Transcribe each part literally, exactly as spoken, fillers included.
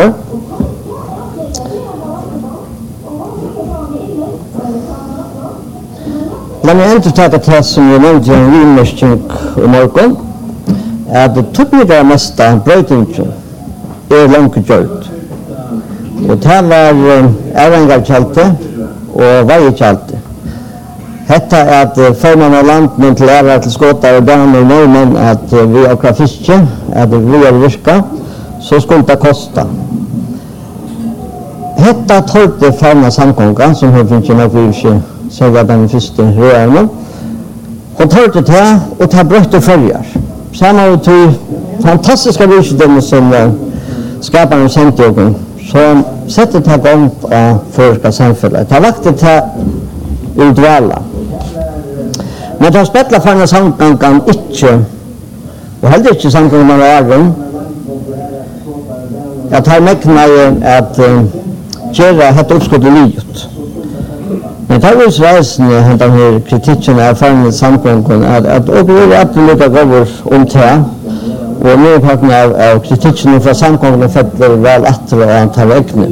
år. Men jeg ikke tatt det som jeg nevnte en vinmestring i morgen, at det tøkninger mest av brøytingen er langt gjort. Og det var ærengarkjelte og veikjelte. Hetta er at førman av landene til ære til skåter og damer og nordmenn at vi akkurat fiske, at vi er virka, så skulle det kosta. Hetta tålte førman samkonga, som hun finnes nok vi ikke selger den første røyene, og tålte det, og det brøtte følger. Samme og til fantastiske virkedømme som skaperne sendte oss, så sette det gang av førska samfunnet. Det vakte til udvala. Men de spettla fanna samgangan ikke, og heller ikke samgangan av æren, at her mekna at uh, gjøre hette oppskuddet livet. Men det er jo sveisende hentan her kritikken av fanna samgangan, at, at og vi er alltid lukka gaver om det, og medparten av, av kritikken fra samgangan fettler vel etter og an tar vegne.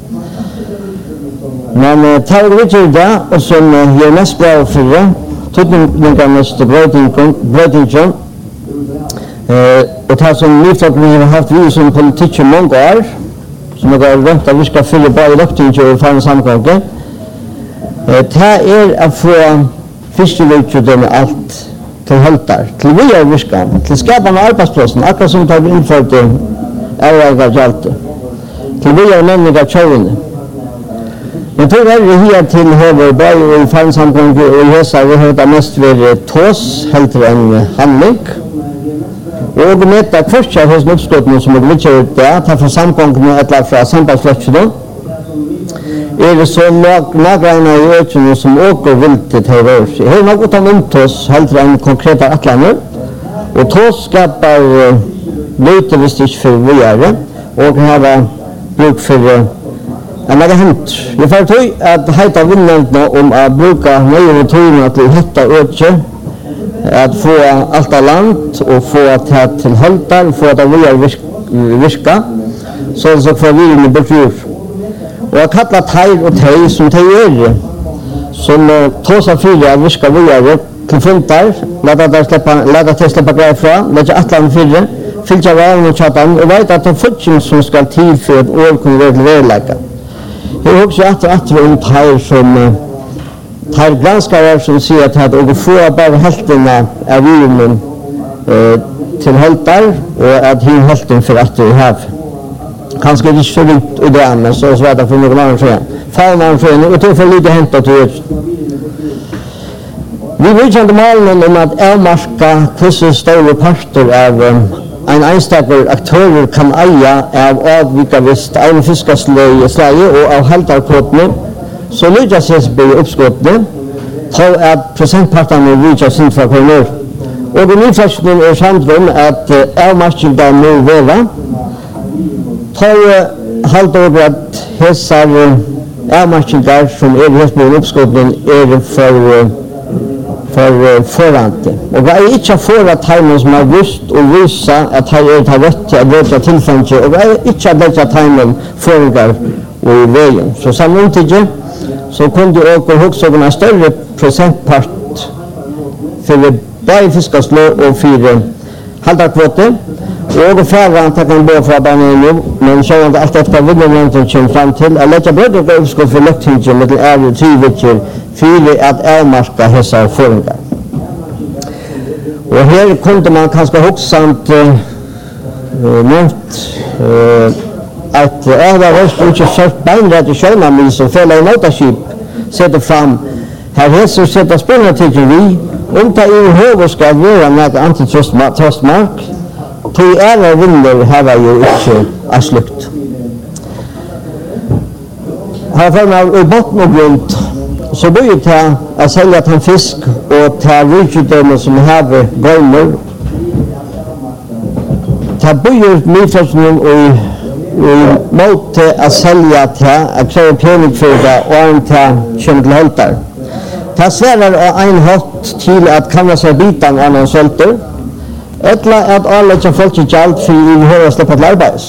Men uh, det er jo det, og som uh, gjør mest bra for det, tøtningarnes brøytingen, eh, og det som nyflokken har haft vi som politikk i mange år, som har rønt at vi skal fylle bare løktingen og fanne samgangen, eh, det er å få fiskevirkjødene alt til høldar, til vi er virkan, til skapende arbeidsplassen, akkurat som det har innført æregar gjaldt, til vi er menninger tjående. Men tog er det her til høver, bare i fansamgang og i hesa, vi har det mest vært tås, heldre enn handling. Og vi vet at først er hos oppskåttene som er glitcher ut det, at fra samgangene eller fra sambandsfløtsene, er det så nagreina i økene som åker viltet til høver. Jeg har noe om omtås, heldre enn konkrete atlaner, og tås skapar løyte hvis det ikke for vi er det, og har bruk for Men det har hänt. Jag får tog att heita vinnarna om att bruka nöjare togna till hitta ökje, att få allt av land och få att till höltar, få att vi virka, så så får vi in i befjur. Och jag kallar tajr och tej som tej är, som tåsar fyra att virka vidare till funtar, låta det släppa, låta det släppa grejer från, lägga atlan fyra, fyllja valen och tjatan, och vet att det är fortsättning som ska till för ett år kunna reglera. Jag har också att att om tar som tar granskare som säger att det och få bara hälften av vinen eh till hältar och att hin hälften för att vi har kanske inte så lite i det men så så att för någon annan för fall man för och det får lite hämta till. Vi vill ju inte måla om att elmarska kusse stora parter av en einstaker aktør kan eia av avvika vist en fiskasløy slag og av halvdarkåtene, så lyder seg på oppskåttene, til at prosentpartene lyder sin fra kroner. Og den nyfærsningen er samtrum at avmarskjilda må være, til halvdarkåt hesar avmarskjilda som er hest på oppskåttene er for for forvante. Og det er ikke for at tegnen som har vist og visa at han er til rett til å løte tilfengt, og det er ikke at dette tegnen foregår og i veien. Så samtidig så kunne du også huske om en større prosentpart for bare fiskeslå og fire halvdarkvote, og færre kan gå fra banen, men så er det alt efter vinnernenten kommer frem til å lette brødre og oppskått for løktingen med til ære og tyvikker for at avmarska hessa forringar. Og her kunde man kanskje hoksamt uh, nevnt uh, at ære røst ikke sørt beinrett i sjønamil som følger i notaskip setter fram her hesser setter spørsmål til vi om det i høyre skal være med antitrustmark til ære vinner har jo ikke er slukt. Her får man i botten og grunn så blir det til å selge til fisk og til rikdømme som har gårmer. Det blir nyførselen i måte å selge til å kreve pening for det og til kjønn til holter. Det sverer av en hatt til at kan seg biten av noen sølter, eller at alle ikke folk ikke alt for å høre slippe til arbeids.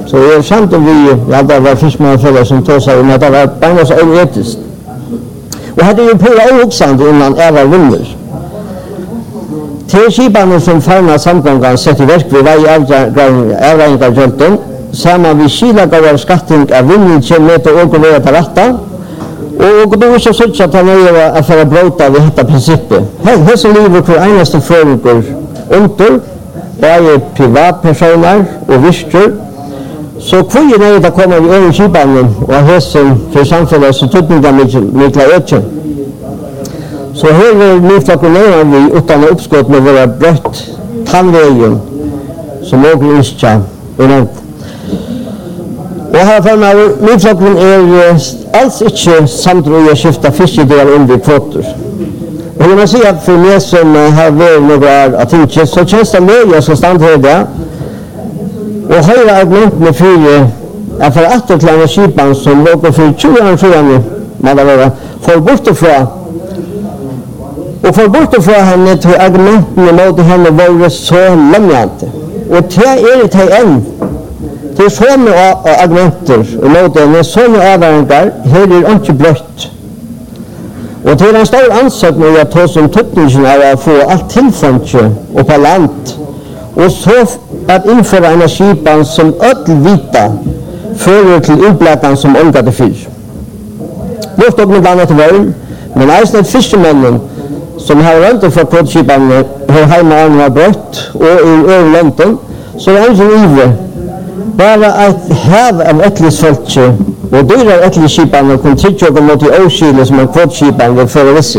Så jag är sant om vi, ja, det var fiskmannaföljare som tog sig om att det var bara så oetiskt. Och hade ju på ohuxande innan Eva vinner. Till skipanen som farna samgången sett i verk vid varje avräkningarjölten, samman vid kilagavar skatting av vinningen med och åkervera till rätta. Och då är så så att han är att föra bråta vid detta principet. Här som lever för enaste föregår under, både privatpersoner och vistor. Så kvar är det att komma vid över skipanen och hästen för samfället så tog det mycket öken. Så här är nyflakonerar vi utan att uppskott med våra brött tandvägen som åker inskja och nämnt. Och här för mig, nyflakon är alls inte samtidigt att skifta fiskedelar under kvoter. Och jag måste säga att för mig som har varit några år att inte så känns det möjligt som standhöjda och höjra argument med fyra att för att det klämmer skipan som åker för tjugo år sedan man har får bort ifrån. Och för bort ifrån henne till argumenten mot henne var så lämnande. Och det är det än. Det är sådana argumenter mot henne, sådana avvägningar, här är inte blött. Och det är en stor ansökning att ta som tuttningen är att få allt tillfånge och på land. Och så att införa en skipan som öll vita förer till utblätan som omgade fyr. Luft och med annat värld, men även fiskemännen som har rönt för kodskipan här hemma har brött och i överlänten, så är det inte ivre. Bara att häv av ättlisfolk och dyra ättliskipan och kontrittjöka mot i åskile som en kodskipan vill föra visser.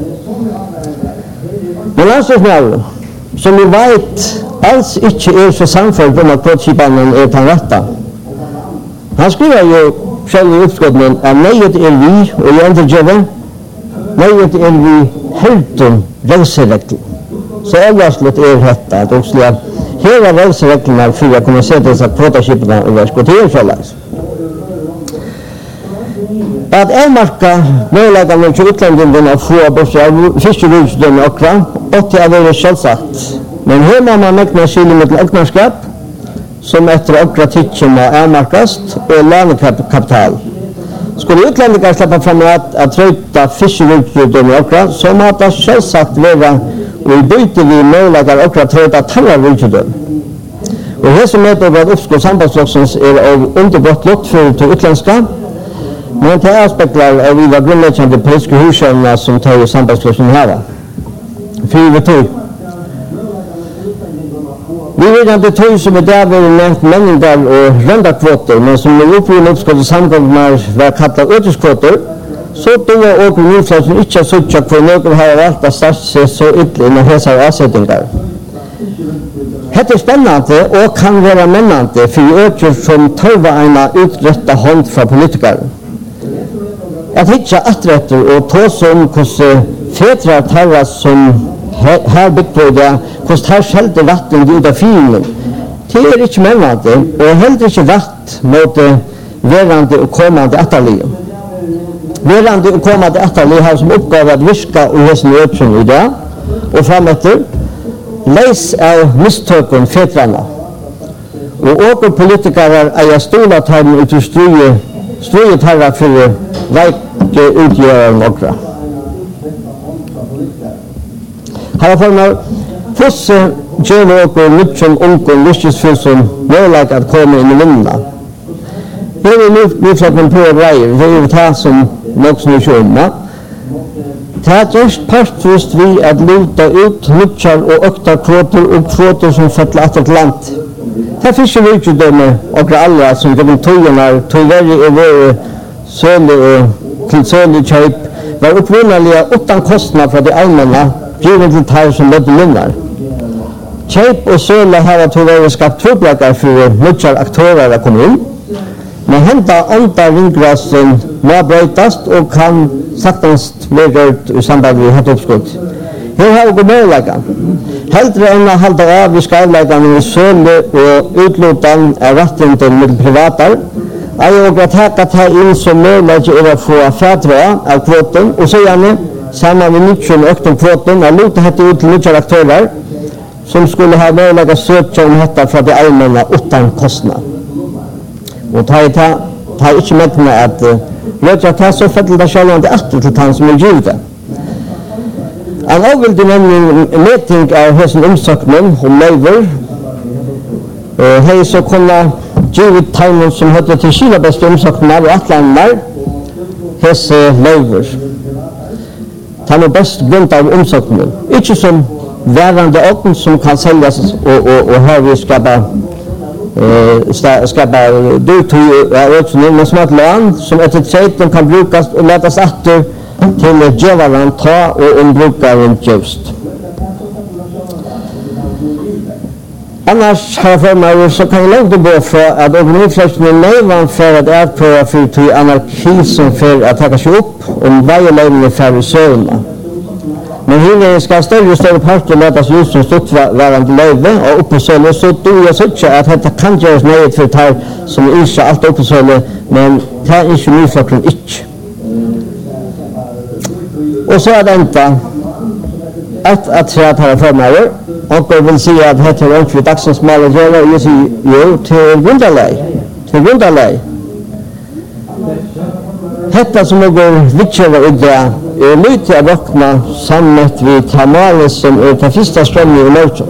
Men ansvarsnära, som vi vet alls inte är så samfällt om att kodskipanen är den rätta. Han skriver ju själv i uppskottningen att nejet är vi och jag inte gör det. Nejet är vi helten rälseräcklig. Så överraskligt är detta att också hela rälseräcklingar för att kunna sätta dessa kvotaskiparna och verskotera förlags. Att avmarka möjligheterna till utländningen att få bort av fiskerutsdömen och kram, och till att vara självsagt. Men här må man mäkna skilja med öknarskap, som efter ökra tidsen har avmarkast, och lönekapital. Skulle utlänningar släppa fram att, att röjta fiskerutsdömen och kram, så må det självsagt vara och i byte vi möjligheter och att röjta tarrarutsdömen. Och här som heter vad uppskott sambandsloxens är av undergått lott för till utländska, men det aspektar av vi var grundläggande politiska hushållna som tar i sambandsloxen här. Fyra tog. Vi vet att det tog som är där var nämnt männingar och rändarkvoter, men som är uppgående uppskott och samgångar var kallat ödeskvoter, så då var åker nyflöjsen inte så tjock för någon har valt att starta sig så ytterligare med hälsa avsättningar. Det är spännande och kan vara männande för ökar som tar ena uträtta hånd från politiker. Att hitta atträtter och ta som hos fetrar tarras som här byggt på det, hos här skälter vatten ut av filen. Det är inte männande och heller inte vatt mot verande och kommande attarliga. Verande och kommande attarliga har som uppgave att viska och hästen öksen i dag och framåter. Läs av misstöken fetrarna. Och åker politiker är jag stola tarmen ut ur ströjet herra för verke utgöra några. Här får man först gör åker mycket onkel lyssesfyll som möjligt att komma in i vinna. Här är nyflaken på grejer, det är det här som något nu känner. Det är just partvis vi att luta ut mycket och ökta kvoter och kvoter som fettlar att ett land. Det finns ju utdöme och alla som genom togarna tyvärr är våra sönder och till sönder köp var uppvinnaliga utan kostnad för det allmänna givet till tar som ledde lunnar. Köp och sönder har tyvärr skapat trubbelar för mycket aktörer att komma in. Men hända andra ringrasen må brötast och kan saktans bli rört i samband med ett uppskott. Här har vi möjligheten. Hellre än att hålla av i skavläggande i söle och utlotan är rätten till med privatar. Jag har att täcka ta in som möjligt är att få färdra av kvoten och så gärna samman med mycket och ökten kvoten och låta detta ut till mycket aktörer som skulle ha möjlighet att söka om detta för det allmänna utan kostnad. og ta i ta, ta ikke med meg at rødja ta så fettel det sjølvande etter til han som er givet det. En avvildig meting av hessen omsøkning og løyver, hei så kunne givet tegnen som høyde til Kina beste omsøkninger og atlander, hesse løyver. Det er best grunnt av omsøkningen. Ikke som værende åpen som kan selges og, og, og her vi skal bare uh, skapa dyrtøy av økningen, men som et land som etter treiten kan brukes og letes etter til djevaren ta og ombrukaren djevst. Annars har jeg for meg, så kan jeg langt gå fra at organisasjonen er nøyvann for at jeg prøver for til anarki som for å ta seg opp om veileidende for søvnene. Men her skal større og større parter letes ut som stortværende løyve og oppesøle, så du jeg synes at dette kan gjøres nøyet for tar som ikke alt oppesøle, men det er ikke mye flokken ikke. Og så er det enda et at tre at her for meg, og jeg vil si at dette er ordentlig dagsens mal å gjøre, og jeg sier jo til grunderlei, til grunderlei. Dette som jeg går vidtjøret i det, er lite å råkne sammen vi tar malet som er til første strømmen i Norge.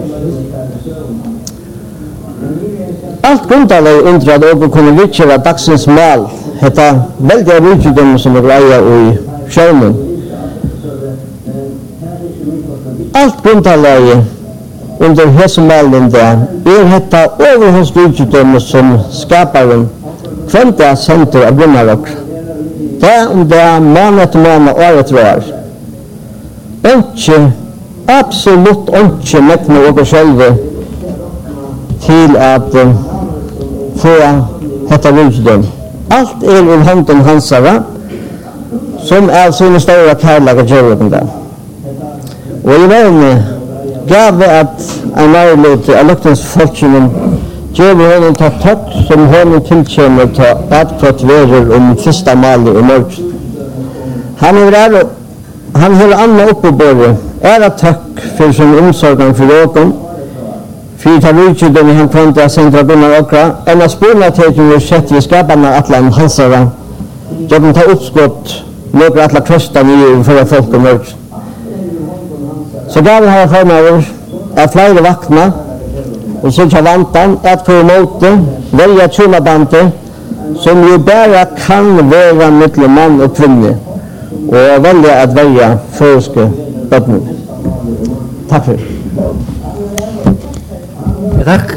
Alt grunderlei undrer at jeg kunne vidtjøret dagsens mal, dette veldig rydgjødom som er greier i sjøvnen. Alt grunderlei under hessemalen der er dette overhåndsrydgjødom som skaperen kvendt senter av grunnarok. Det er om det er måned etter måned, år etter år. Ikke, absolutt ikke mekkene og selv til at uh, få dette rydgjødom. Alt er i hånden hansere, som er sånne store kærlige gjørende der. Og i verden gav at en nærlig av luktens folkene gjør honom ta tøtt som honom tilkjenner til atkvart verer om første malet i morgen. Han er han har annet oppe på båret, er at takk for sin omsorgen for åken, for ta rydgjødom i han kvendt av sentra bunner okra, enn av spurna til å sette i skapene atlan hansara, gjør den ta oppskott noen atla krøsta nye for folk i morgen. Så gav har jeg for meg at flere vakna, og så ikke vantan, at på en måte velge tjulabandet, som jo bare kan være mittel mann og kvinne, og velge at velge førske bøttene. Takk for det. Takk.